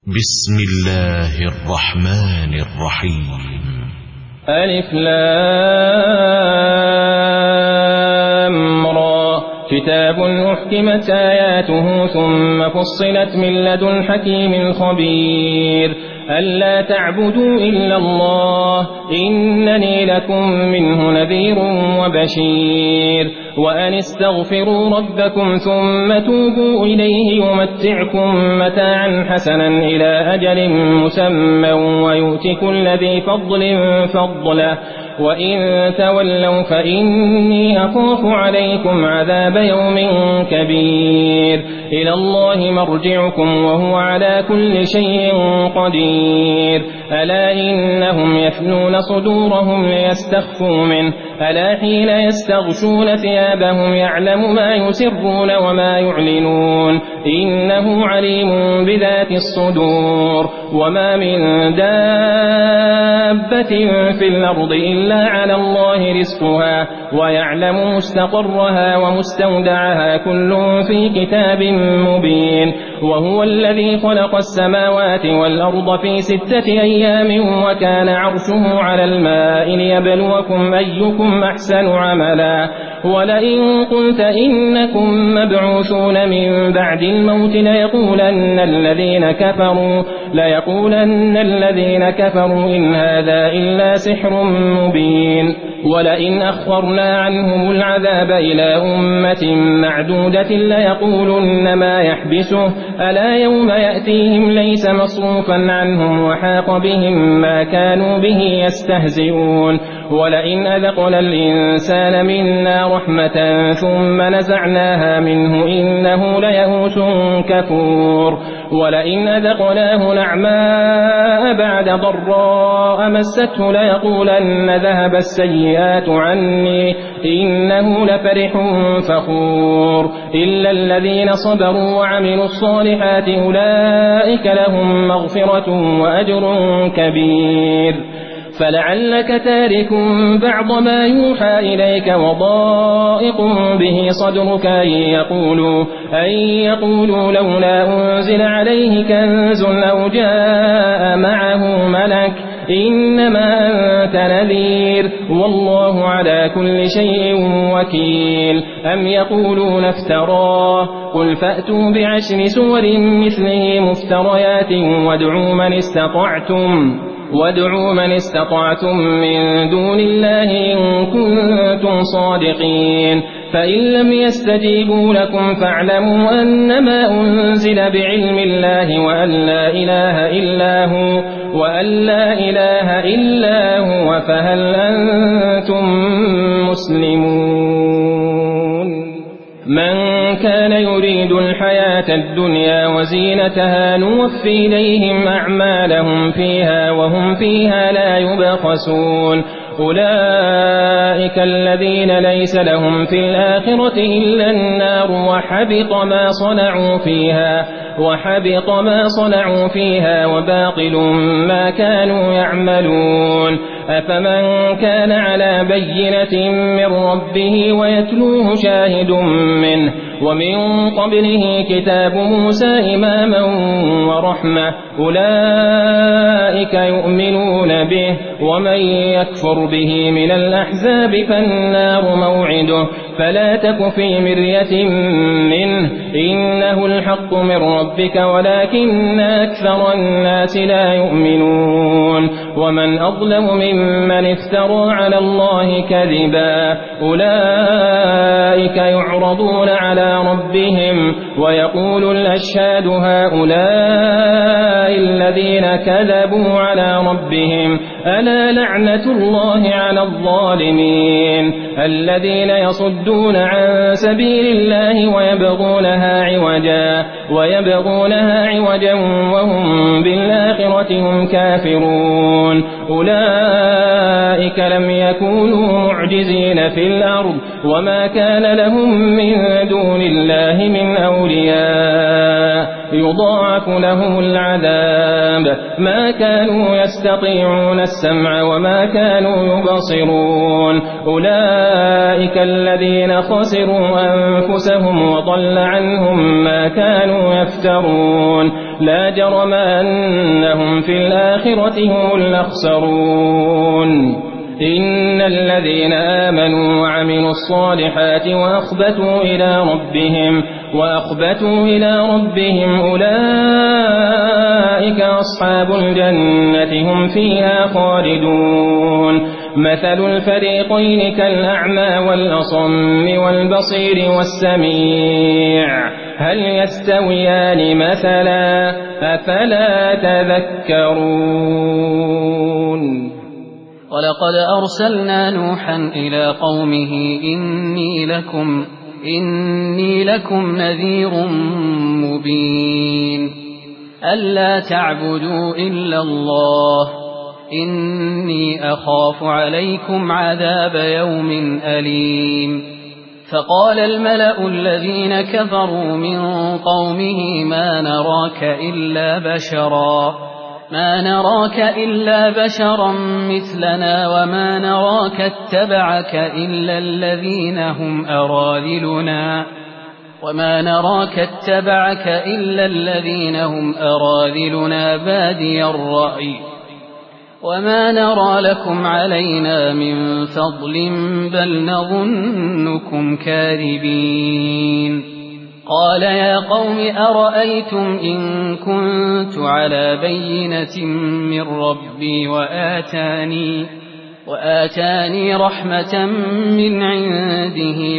بسم الله الرحمن الرحيم. ألف لام را كتاب أحكمت آياته ثم فصلت من لدن حكيم خبير ألا تعبدوا إلا الله إنني لكم منه نذير وبشير وأن استغفروا ربكم ثم توبوا إليه يمتعكم متاعا حسنا إلى أجل مسمى ويؤت كل ذي فضل فضله وإن تولوا فإني أخاف عليكم عذاب يوم كبير إلى الله مرجعكم وهو على كل شيء قدير ألا إنهم يثنون صدورهم ليستخفوا منه ألا حين يستغشون ثيابهم يعلم ما يسرون وما يعلنون إنه عليم بذات الصدور وما من دابة في الأرض إلا على الله رزقها ويعلم مستقرها ومستودعها كل في كتاب مبين وهو الذي خلق السماوات والأرض في 6 أيام وكان عرشه على الماء ليبلوكم أيكم أحسن عملا ولئن قلت إنكم مبعوثون من بعد الموت ليقولن الذين كفروا إن هذا إلا سحر مبين ولئن أخرنا عنهم العذاب إلى أمة معدودة ليقولن ما يحبسه ألا يوم يأتيهم ليس مصروفا عنهم وحاق بهم ما كانوا به يستهزئون ولئن أذقنا الإنسان منا رحمة ثم نزعناها منه إنه ليئوس كفور ولئن أذقناه نعماء بعد ضراء مسته ليقولن ذهب السيئات عني إنه لفرح فخور إلا الذين صبروا وعملوا الصالحات أولئك لهم مغفرة وأجر كبير فلعلك تارك بعض ما يوحى إليك وضائق به صدرك أن يقولوا لولا أنزل عليه كنز أو جاء معه ملك إنما أنت نذير والله على كل شيء وكيل أم يقولون افتراه قل فأتوا ب10 سور مثله مفتريات وادعوا من استطعتم من دون الله إن كنتم صادقين فإن لم يستجيبوا لكم فاعلموا أنما أنزل بعلم الله وأن لا إله إلا هو فهل أنتم مسلمون من كان يريد الحياة الدنيا وزينتها نوفي إليهم أعمالهم فيها وهم فيها لا يبخسون أولئك الذين ليس لهم في الآخرة إلا النار وحبط ما صنعوا فيها وباطل ما كانوا يعملون أفمن كان على بينة من ربه ويتلوه شاهد منه ومن قبله كتاب موسى إماما ورحمة أولئك يؤمنون به ومن يكفر به من الأحزاب فالنار موعده فلا تك في مرية منه إنه الحق من ربك ولكن أكثر الناس لا يؤمنون ومن أظلم ممن افترى على الله كذبا أولئك يعرضون على ربهم ويقول الأشهاد هؤلاء الذين كذبوا على ربهم ألا لعنة الله على الظالمين الذين يصدون عن سبيل الله ويبغونها عوجا وهم بالآخرة هم كافرون أولئك لم يكونوا معجزين في الأرض وما كان لهم من دون الله من أولياء يضاعف لهم العذاب ما كانوا يستطيعون السمع وما كانوا يبصرون أولئك الذين خسروا أنفسهم وضل عنهم ما كانوا يفترون لا جرم أنهم في الآخرة هم الأخسرون إن الذين آمنوا وعملوا الصالحات وأخبتوا إلى ربهم أولئك أصحاب الجنة هم فيها خالدون مثل الفريقين كالأعمى والأصم والبصير والسميع هل يستويان مثلا أفلا تذكرون ولقد أرسلنا نوحا إلى قومه إني لكم نذير مبين ألا تعبدوا إلا الله إني أخاف عليكم عذاب يوم أليم فقال الملأ الذين كفروا من قومه ما نراك إلا بشرا مثلنا وما نراك اتبعك إلا الذين هم أراذلنا بادي الرأي وما نرى لكم علينا من فضل بل نظنكم كاذبين قال يا قوم أرأيتم إن كنت على بينة من ربي وآتاني رحمة من عنده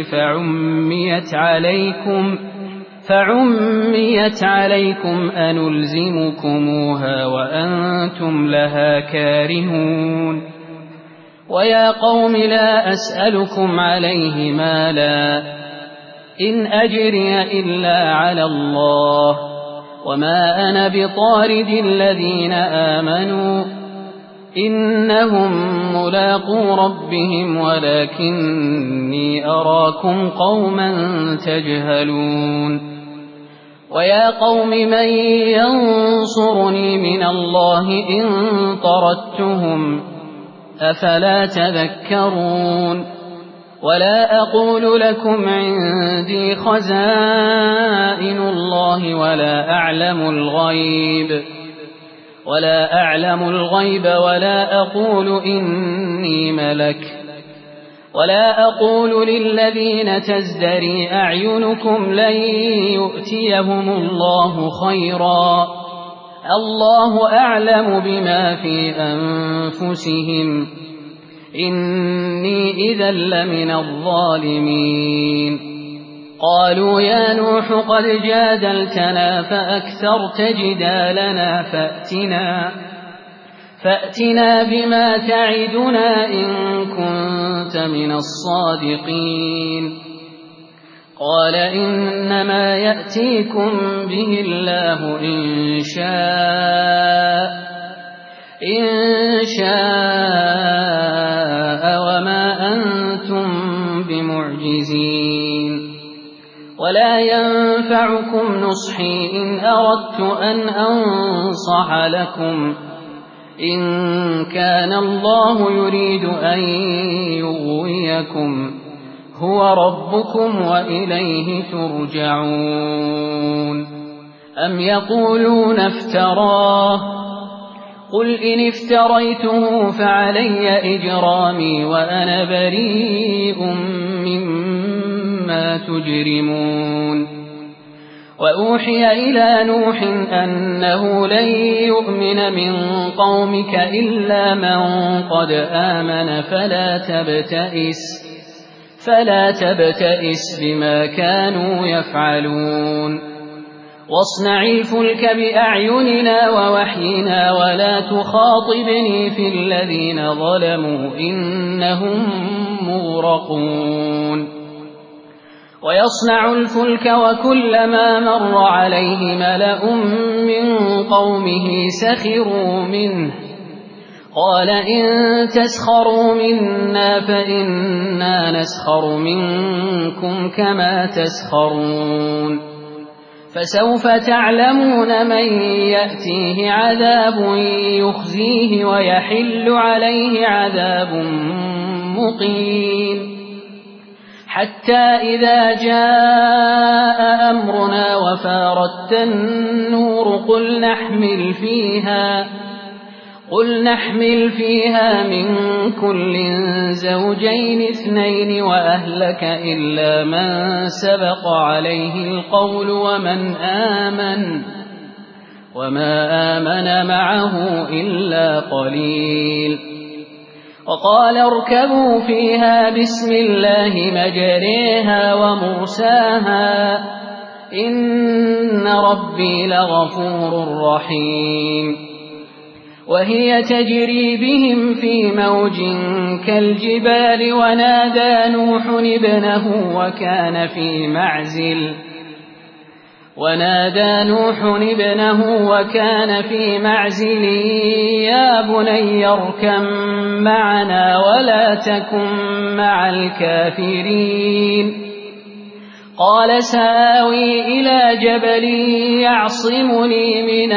فعميت عليكم أنلزمكموها وأنتم لها كارهون ويا قوم لا أسألكم عليه مالا إن أجري إلا على الله وما أنا بطارد الذين آمنوا إنهم ملاقو ربهم ولكني أراكم قوما تجهلون ويا قوم من ينصرني من الله إن طردتهم أفلا تذكرون ولا أقول لكم عندي خزائن الله ولا أعلم الغيب ولا أقول إني ملك ولا أقول للذين تزدري أعينكم لن يؤتيهم الله خيرا الله أعلم بما في أنفسهم إني إذا لمن الظالمين قالوا يا نوح قد جادلتنا فأكثرت جدالنا فأتنا بما تعدنا إن كنت من الصادقين قال إنما يأتيكم به الله إن شاء وما أنتم بمعجزين ولا ينفعكم نصحي إن أردت أن أنصح لكم إن كان الله يريد أن يغويكم هو ربكم وإليه ترجعون أم يقولون افتراه قل إن افتريته فعلي إجرامي وأنا بريء مما تجرمون وأوحي إلى نوح أنه لن يؤمن من قومك إلا من قد آمن فلا تبتئس بما كانوا يفعلون واصنع الفلك بأعيننا ووحينا ولا تخاطبني في الذين ظلموا إنهم مغرقون ويصنع الفلك وكلما مر عليه ملأ من قومه سخروا منه قال إن تسخروا منا فإنا نسخر منكم كما تسخرون فسوف تعلمون من يأتيه عذاب يخزيه ويحل عليه عذاب مقيم حتى إذا جاء أمرنا وفارت النور قل نحمل فيها من كل زوجين 2 وأهلك إلا من سبق عليه القول وما آمن معه إلا قليل. وقال اركبوا فيها بسم الله مجريها ومرساها إن ربي لغفور رحيم. وهي تجري بهم في موج كالجبال ونادى نوح ابنه وكان في معزل يا بني اركب معنا ولا تكن مع الكافرين. قال سآوي إلى جبل يعصمني من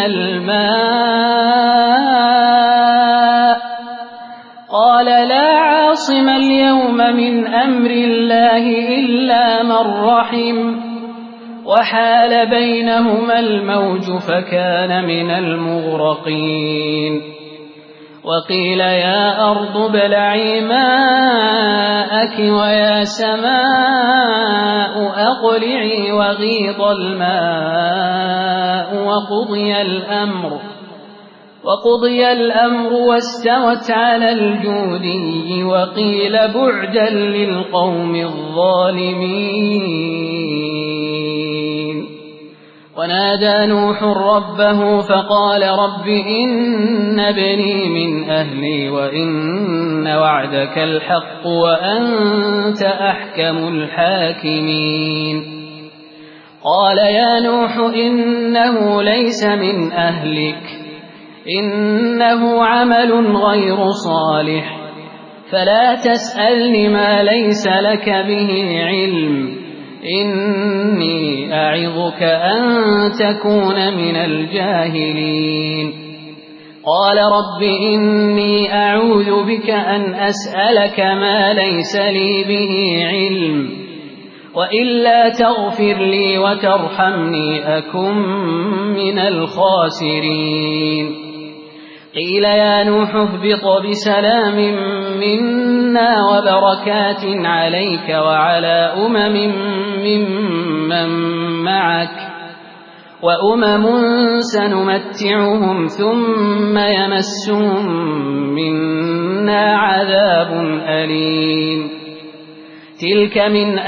الماء قال لا عاصم اليوم من أمر الله إلا من رحم وحال بينهما الموج فكان من المغرقين. وقيل يا أرض ابلعي ماءك ويا سماء أقلعي وغيض الماء وقضي الأمر واستوت على الجودي وقيل بعدا للقوم الظالمين. ونادى نوح ربه فقال رب إن ابني من أهلي وإن وعدك الحق وأنت أحكم الحاكمين. قال يا نوح إنه ليس من أهلك إنه عمل غير صالح فلا تسألني ما ليس لك به علم إني أعظك أن تكون من الجاهلين. قال رب إني أعوذ بك أن أسألك ما ليس لي به علم وإلا تغفر لي وترحمني أكن من الخاسرين. قيل يا نوح اهبط بسلام منا وبركات عليك وعلى ممن معك وأمم سنمتعهم ثم يمسهم منا عذاب أليم. تلك من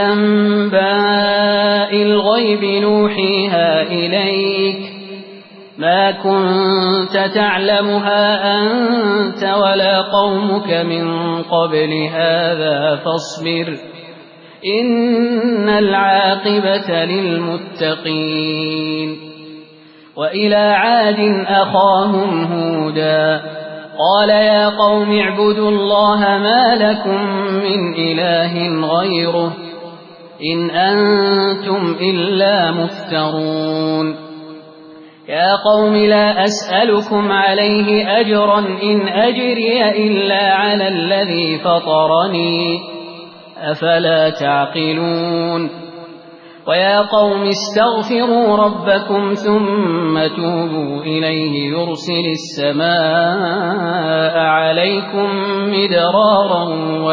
أنباء الغيب نوحيها إليك ما كنت تعلمها أنت ولا قومك من قبل هذا فاصبر إن العاقبة للمتقين. وإلى عاد أخاهم هودا قال يا قوم اعبدوا الله ما لكم من إله غيره إن أنتم إلا مفترون. يا قوم لا أسألكم عليه أجرا إن أجري إلا على الذي فطرني أفلا تعقلون. ويا قوم استغفروا ربكم ثم توبوا إليه يرسل السماء عليكم مدرارا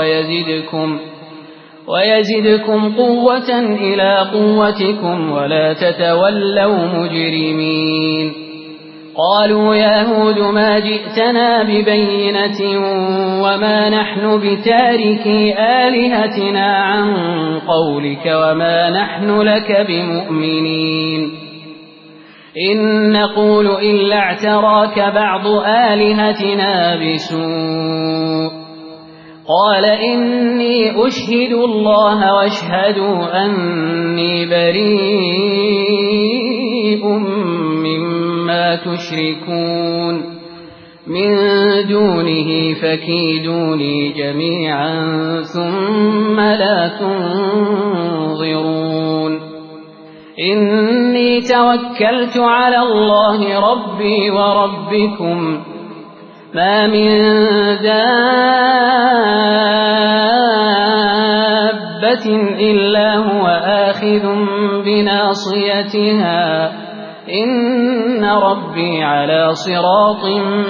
ويزدكم قوة إلى قوتكم ولا تتولوا مجرمين. قالوا يا هود ما جئتنا ببينة وما نحن بتاركي آلهتنا عن قولك وما نحن لك بمؤمنين إن نقول إلا اعتراك بعض آلهتنا بسوء. قال إني أشهد الله واشهدوا أني بريء مما تشركون من دونه فكيدوني جميعا ثم لا تنظرون. إني توكلت على الله ربي وربكم ما من دابة دابة إلا هو آخذ بناصيتها إن ربي على صراط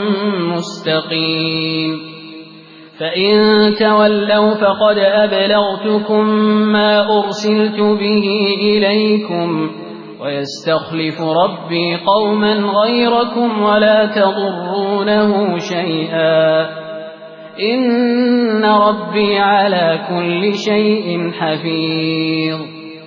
مستقيم فإن تولوا فقد أبلغتكم ما أرسلت به إليكم ويستخلف ربي قوما غيركم ولا تضرونه شيئا إن ربي على كل شيء حفيظ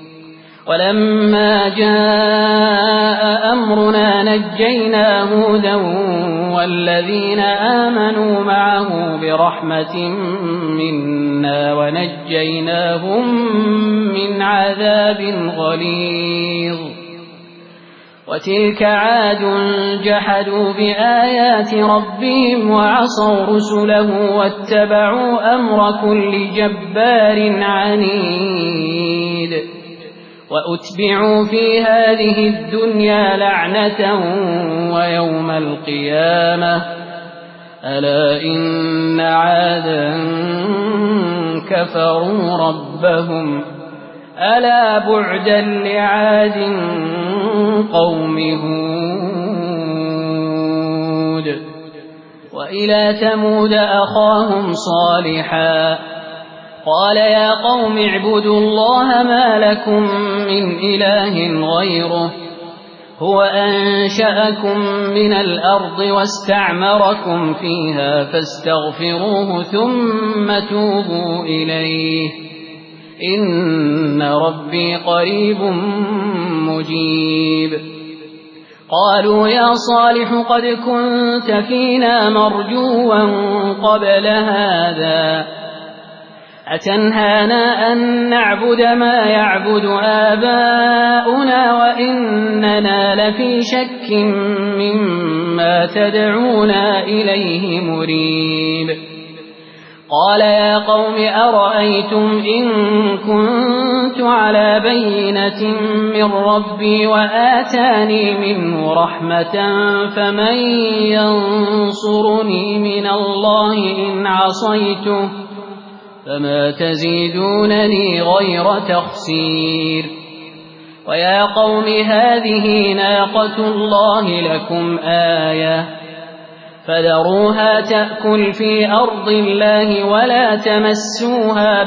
ولما جاء أمرنا نجينا هودا والذين آمنوا معه برحمة منا ونجيناهم من عذاب غليظ وتلك عاد جحدوا بآيات ربهم وعصوا رسله واتبعوا أمر كل جبار عنيد وأتبعوا في هذه الدنيا لعنة ويوم القيامة ألا إن عادا كفروا ربهم ألا بعدا لعاد قوم هود وإلى ثمود أخاهم صالحا قال يا قوم اعبدوا الله ما لكم من إله غيره هو أنشأكم من الأرض واستعمركم فيها فاستغفروه ثم توبوا إليه إن ربي قريب مجيب قالوا يا صالح قد كنت فينا مرجوا قبل هذا أتنهانا أن نعبد ما يعبد آباؤنا وإننا لفي شك مما تدعونا إليه مريب قال يا قوم أرأيتم إن كنت على بينة من ربي وآتاني منه رحمة فمن ينصرني من الله إن عصيته فما تزيدونني غير تخسير ويا قوم هذه ناقة الله لكم آية فذروها تأكل في أرض الله ولا تمسوها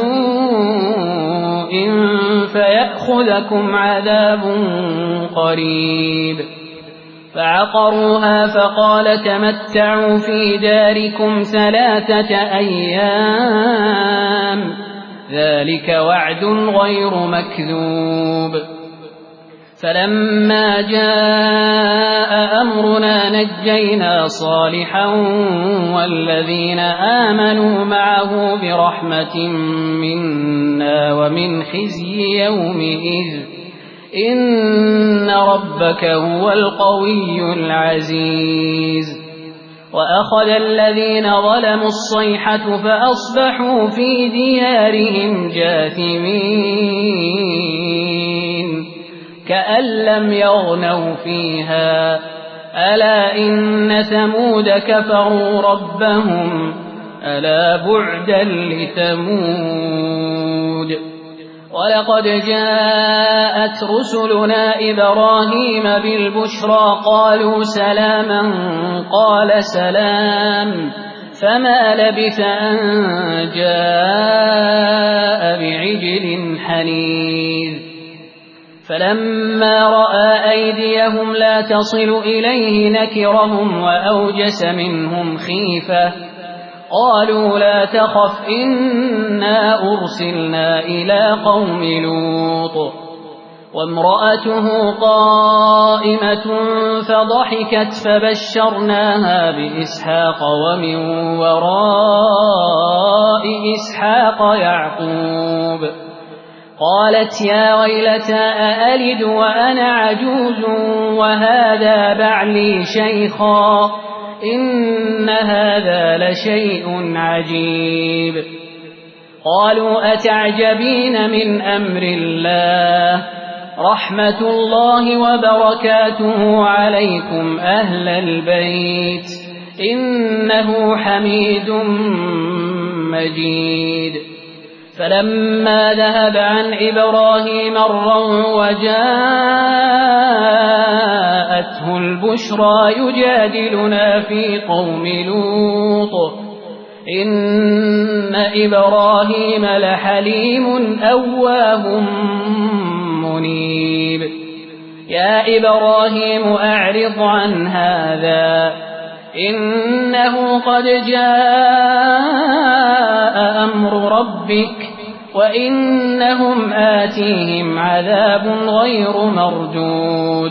بسوء فيأخذكم عذاب قريب فعقروها فقال تمتعوا في داركم 3 أيام ذلك وعد غير مكذوب فلما جاء أمرنا نجينا صالحا والذين آمنوا معه برحمة منا ومن خزي يومئذ إن ربك هو القوي العزيز وأخذ الذين ظلموا الصيحة فأصبحوا في ديارهم جاثمين كأن لم يغنوا فيها ألا إن ثمود كفروا ربهم ألا بعدا لثمود ولقد جاءت رسلنا إبراهيم بالبشرى قالوا سلاما قال سلام فما لبث أن جاء بعجل حنيذ فلما رأى أيديهم لا تصل إليه نكرهم وأوجس منهم خيفة قالوا لا تخف إنا أرسلنا إلى قوم لوط وامرأته قائمة فضحكت فبشرناها بإسحاق ومن وراء إسحاق يعقوب قالت يا ويلتى أألد وأنا عجوز وهذا بعلي شيخا إن هذا لشيء عجيب قالوا أتعجبين من أمر الله رحمة الله وبركاته عليكم أهل البيت إنه حميد مجيد فلما ذهب عن إبراهيم الروع وجاءته البشرى يجادلنا في قوم لوط إن إبراهيم لحليم أواه منيب يا إبراهيم أعرض عن هذا إنه قد جاء أمر ربك وإنهم آتيهم عذاب غير مردود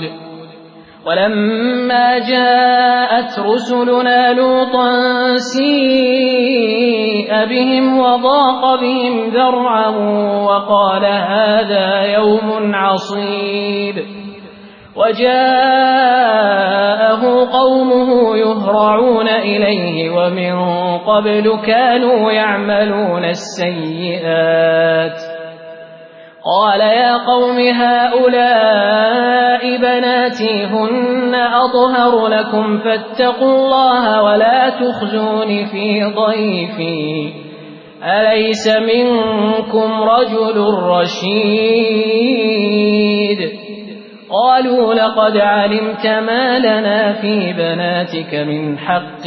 ولما جاءت رسلنا لوطا سيء بهم وضاق بهم ذرعا وقال هذا يوم عصيب وجاءه قومه يهرعون إليه ومن قبل كانوا يعملون السيئات قال يا قوم هؤلاء بناتي هن أطهر لكم فاتقوا الله ولا تخزون في ضيفي أليس منكم رجل رشيد قالوا لقد علمت ما لنا في بناتك من حق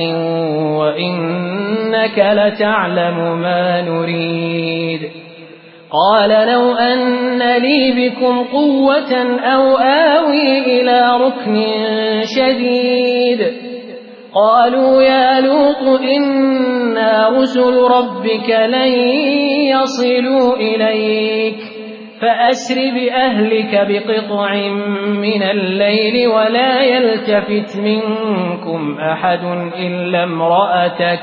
وإنك لتعلم ما نريد قال لو أن لي بكم قوة أو آوي إلى ركن شديد قالوا يا لوط إنا رسل ربك لن يصلوا إليك فأسر بأهلك بقطع من الليل ولا يلتفت منكم أحد إلا امرأتك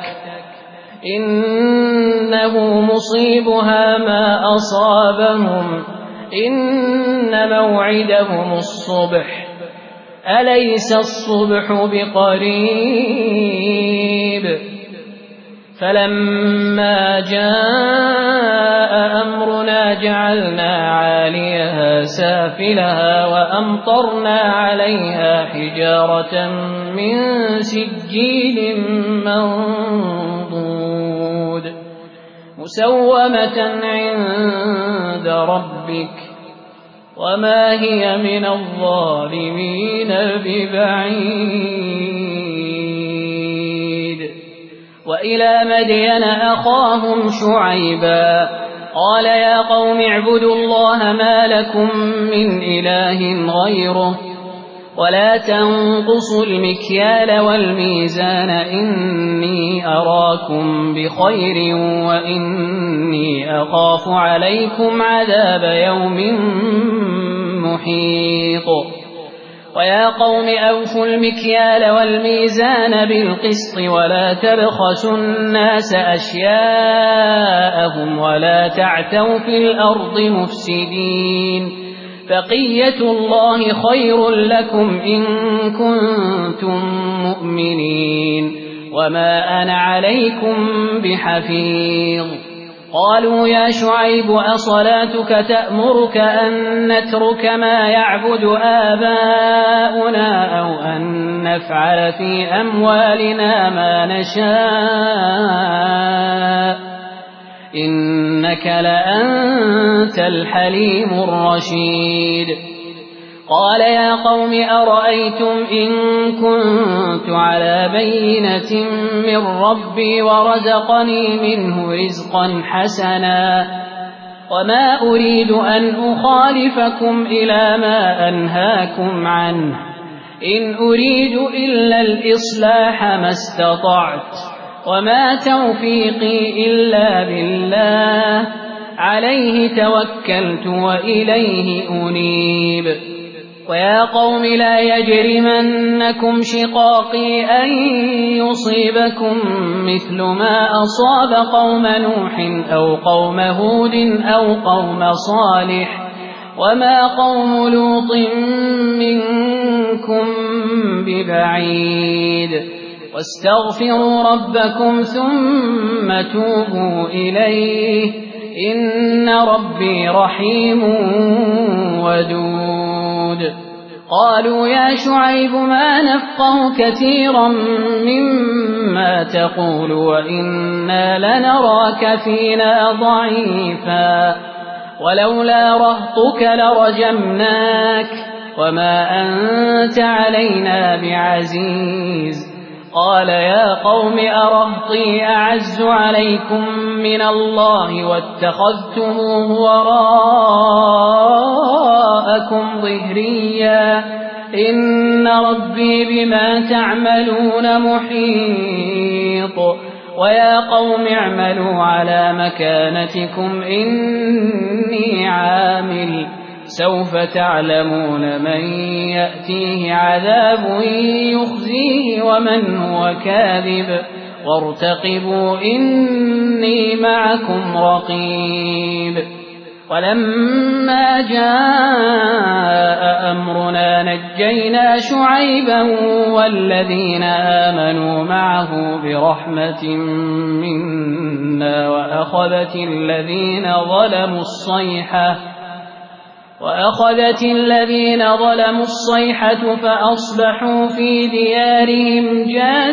إنه مصيبها ما أصابهم إن موعدهم الصبح أليس الصبح بقريب فلما جاء أمرنا جعلنا عاليها سافلها وأمطرنا عليها حجارة من سجيل منضود مسومة عند ربك وما هي من الظالمين ببعيد وإلى مدين أخاهم شعيبا قال يا قوم اعبدوا الله ما لكم من إله غيره ولا تنقصوا المكيال والميزان إني أراكم بخير وإني أخاف عليكم عذاب يوم محيط ويا قوم أوفوا المكيال والميزان بالقسط ولا تبخسوا الناس أشياءهم ولا تعتوا في الأرض مفسدين بقية الله خير لكم إن كنتم مؤمنين وما أنا عليكم بحفيظ قالوا يا شعيب أصلاتك تأمرك أن نترك ما يعبد آباؤنا أو أن نفعل في أموالنا ما نشاء إنك لأنت الحليم الرشيد قال يا قوم أرأيتم إن كنت على بينة من ربي ورزقني منه رزقا حسنا وما أريد أن أخالفكم إلى ما أنهاكم عنه إن أريد إلا الإصلاح ما استطعت وما توفيقي إلا بالله عليه توكلت وإليه أنيب ويا قوم لا يجرمنكم شقاقي أن يصيبكم مثل ما أصاب قوم نوح أو قوم هود أو قوم صالح وما قوم لوط منكم ببعيد واستغفروا ربكم ثم توبوا إليه إن ربي رحيم ودود قالوا يا شعيب ما نفقه كثيرا مما تقول وإنا لنراك فينا ضعيفا ولولا رهطك لرجمناك وما أنت علينا بعزيز قال يا قوم أرهطي أعز عليكم من الله واتخذتموه وراءكم ظهريا إن ربي بما تعملون محيط ويا قوم اعملوا على مكانتكم إني عامل سوف تعلمون من يأتيه عذاب يخزيه ومن هو كاذب وارتقبوا إني معكم رقيب ولما جاء أمرنا نجينا شعيبا والذين آمنوا معه برحمة منا وأخذت الذين ظلموا الصيحة فأصبحوا في ديارهم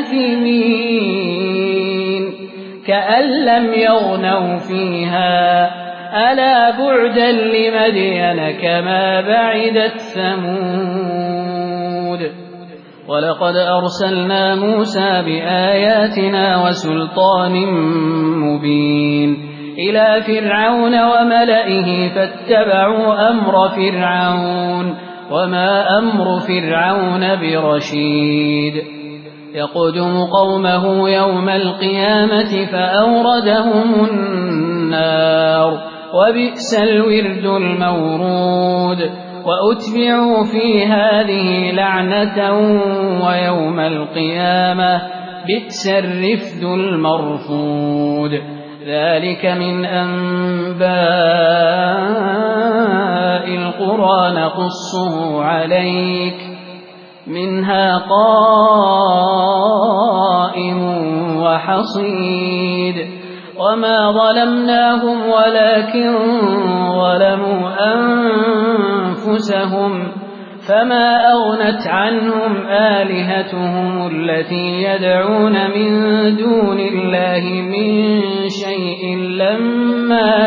جاثمين كأن لم يغنوا فيها ألا بعدا لمدين كما بعدت ثمود ولقد أرسلنا موسى بآياتنا وسلطان مبين إلى فرعون وملئه فاتبعوا أمر فرعون وما أمر فرعون برشيد يقدم قومه يوم القيامة فأوردهم النار وبئس الورد المورود وأتبعوا في هذه لعنة ويوم القيامة بئس الرفد المرفود ذلك من أنباء القرى نقصه عليك منها قائم وحصيد وما ظلمناهم ولكن ظلموا أنفسهم فما أغنت عنهم آلهتهم التي يدعون من دون الله من شيء لما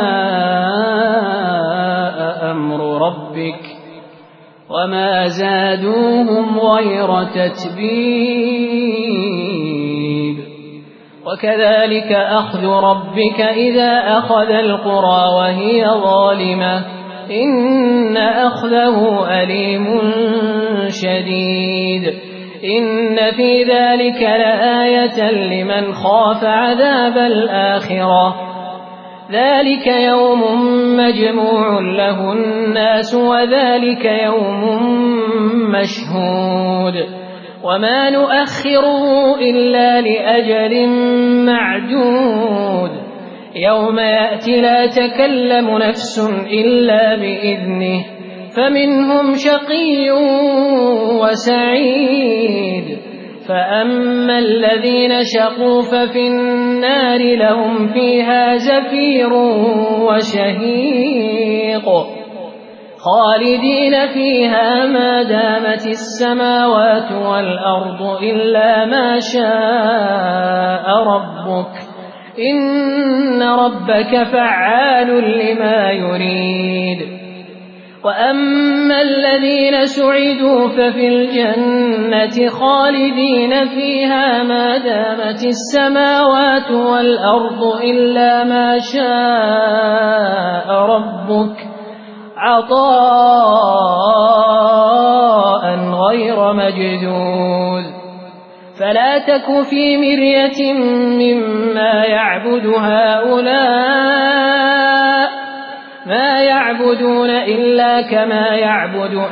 جاء أمر ربك وما زادوهم غير تتبيب وكذلك أخذ ربك إذا أخذ القرى وهي ظالمة إن أخذه أليم شديد إن في ذلك لآية لمن خاف عذاب الآخرة ذلك يوم مجموع له الناس وذلك يوم مشهود وما نؤخره إلا لأجل معدود يوم يأتي لا تكلم نفس إلا بإذنه فمنهم شقي وسعيد فأما الذين شقوا ففي النار لهم فيها زفير وشهيق خالدين فيها ما دامت السماوات والأرض إلا ما شاء ربك إن ربك فعال لما يريد وأما الذين سعدوا ففي الجنة خالدين فيها ما دامت السماوات والأرض إلا ما شاء ربك عطاء غير مجدود فلا تك في مرية مما يعبد هؤلاء ما يعبدون إلا كما يعبد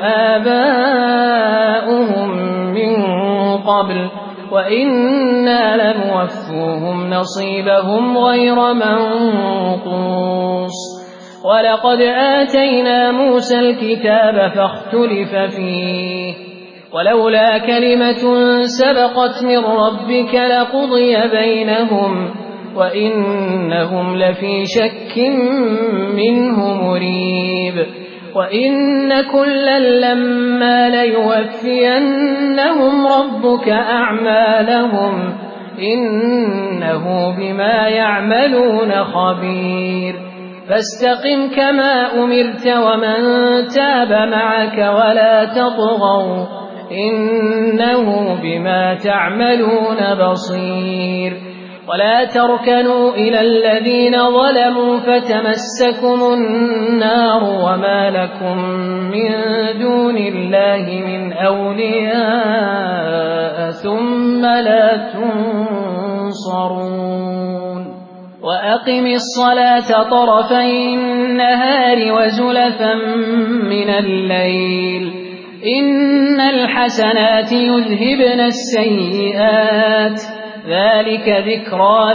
آباؤهم من قبل وإنا لنوفوهم نصيبهم غير منقوص ولقد آتينا موسى الكتاب فاختلف فيه ولولا كلمة سبقت من ربك لقضي بينهم وإنهم لفي شك منه مريب وإن كلا لما ليوفينهم ربك أعمالهم إنه بما يعملون خبير فاستقم كما أمرت ومن تاب معك ولا تطغوا إنه بما تعملون بصير ولا تركنوا إلى الذين ظلموا فتمسكم النار وما لكم من دون الله من أولياء ثم لا تنصرون وأقم الصلاة طرفي النهار وزلفا من الليل إن الحسنات يذهبن السيئات ذلك ذكرى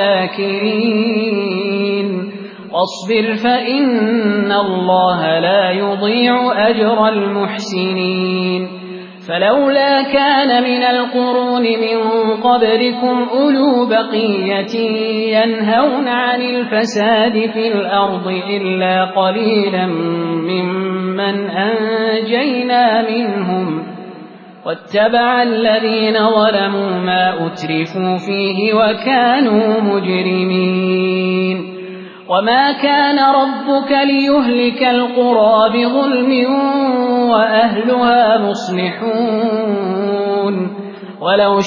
للذاكرين واصبر فإن الله لا يضيع أجر المحسنين فلولا كان من القرون من قبلكم أولو بقية ينهون عن الفساد في الأرض إلا قليلا ممن أنجينا منهم واتبع الذين ظلموا ما أترفوا فيه وكانوا مجرمين وما كان ربك ليهلك القرى بظلم وأهلها مصلحون ولو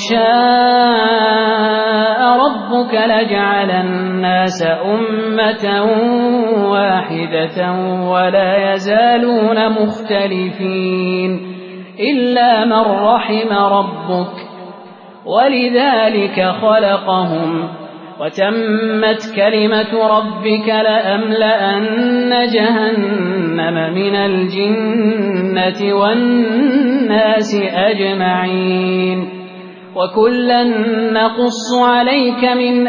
شاء ربك لجعل الناس أمة واحدة ولا يزالون مختلفين إلا من رحم ربك ولذلك خلقهم وتمت كلمة ربك لأملأن جهنم من الجنة والناس أجمعين وكلا نقص عليك من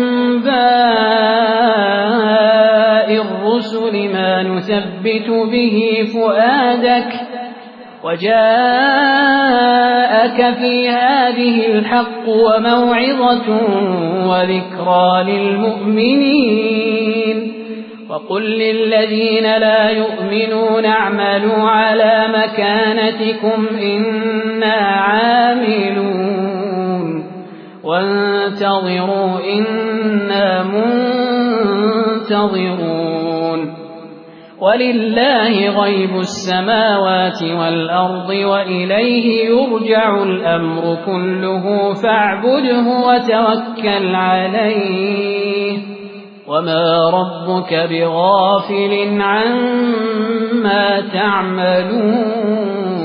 أنباء الرسل ما نثبت به فؤادك وجاءك في هذه الحق وموعظة وذكرى للمؤمنين وقل للذين لا يؤمنون اعملوا على مكانتكم إنا عاملون وانتظروا إنا منتظرون ولله غيب السماوات والأرض وإليه يرجع الأمر كله فاعبده وتوكل عليه وما ربك بغافل عما تعملون